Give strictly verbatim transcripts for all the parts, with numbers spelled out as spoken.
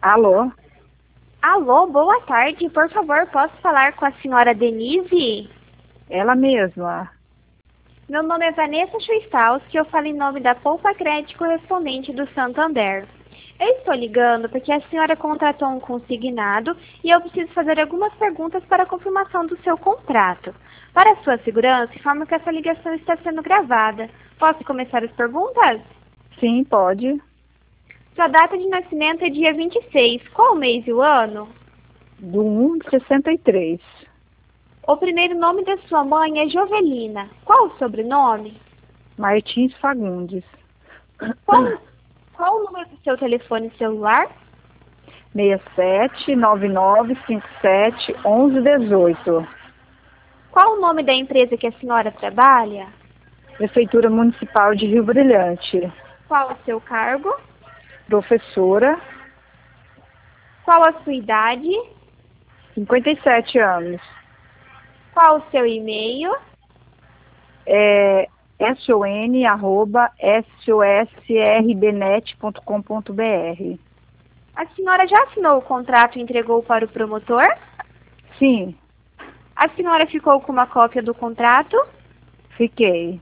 Alô? Alô, boa tarde. Por favor, posso falar com a senhora Denise? Ela mesma. Meu nome é Vanessa Schwistaus, que eu falo em nome da Poupa Crédito correspondente do Santander. Eu estou ligando porque a senhora contratou um consignado e eu preciso fazer algumas perguntas para a confirmação do seu contrato. Para sua segurança, informo que essa ligação está sendo gravada. Posso começar as perguntas? Sim, pode. Sua data de nascimento é dia vinte e seis. Qual o mês e o ano? Do um de sessenta e três. O primeiro nome da sua mãe é Jovelina. Qual o sobrenome? Martins Fagundes. Qual, qual o número do seu telefone celular? seis sete nove nove cinco sete um um um oito. Qual o nome da empresa que a senhora trabalha? Prefeitura Municipal de Rio Brilhante. Qual o seu cargo? Professora, Qual a sua idade? cinquenta e sete anos. Qual o seu e-mail? É son arroba sosrbenet ponto com ponto br. A senhora já assinou o contrato e entregou para o promotor? Sim, A senhora ficou com uma cópia do contrato? fiquei.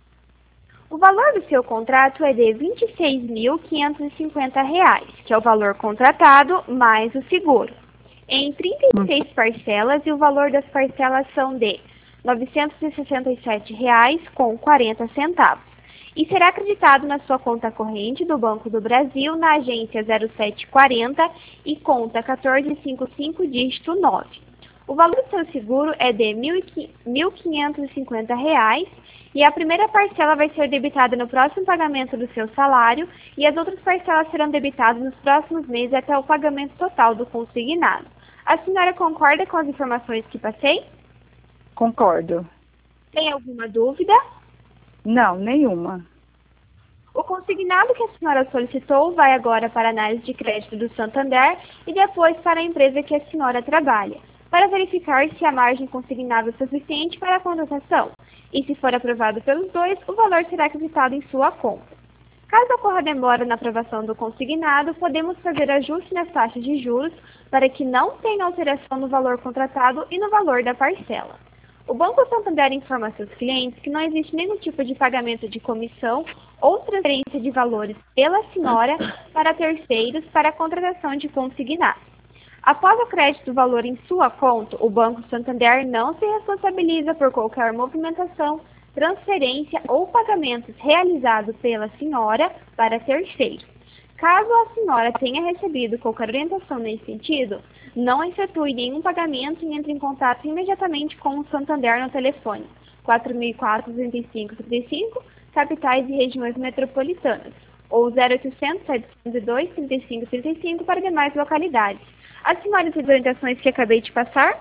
O valor do seu contrato é de vinte e seis mil quinhentos e cinquenta reais, que é o valor contratado mais o seguro, em trinta e seis parcelas, e o valor das parcelas são de novecentos e sessenta e sete reais com quarenta centavos. E será acreditado na sua conta corrente do Banco do Brasil, na agência zero sete quarenta e conta um quatro cinco cinco, dígito nove. O valor do seu seguro é de mil quinhentos e cinquenta reais e a primeira parcela vai ser debitada no próximo pagamento do seu salário e as outras parcelas serão debitadas nos próximos meses até o pagamento total do consignado. A senhora concorda com as informações que passei? Concordo. Tem alguma dúvida? Não, nenhuma. O consignado que a senhora solicitou vai agora para a análise de crédito do Santander e depois para a empresa que a senhora trabalha, para verificar se a margem consignada é suficiente para a contratação. E se for aprovado pelos dois, o valor será acreditado em sua conta. Caso ocorra demora na aprovação do consignado, podemos fazer ajuste nas taxas de juros para que não tenha alteração no valor contratado e no valor da parcela. O Banco Santander informa a seus clientes que não existe nenhum tipo de pagamento de comissão ou transferência de valores pela senhora para terceiros para a contratação de consignado. Após o crédito do valor em sua conta, o Banco Santander não se responsabiliza por qualquer movimentação, transferência ou pagamentos realizados pela senhora para terceiro. Caso a senhora tenha recebido qualquer orientação nesse sentido, não efetue nenhum pagamento e entre em contato imediatamente com o Santander no telefone quatro mil e quatro, trinta e cinco, trinta e cinco, capitais e regiões metropolitanas, ou zero oitocentos, setecentos e dois, trinta e cinco, trinta e cinco para demais localidades. A senhora recebeu as orientações que acabei de passar?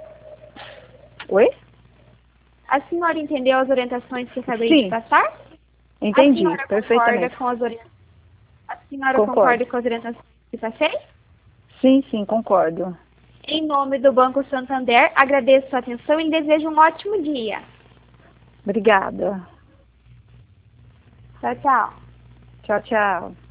Oi? A senhora entendeu as orientações que acabei Sim. de passar? Entendi, A senhora perfeitamente. concorda com as orientações? A senhora Concordo. concorda com as orientações que passei? Sim, sim, concordo. Em nome do Banco Santander, agradeço sua atenção e desejo um ótimo dia. Obrigada. Tchau, tchau. Tchau, tchau.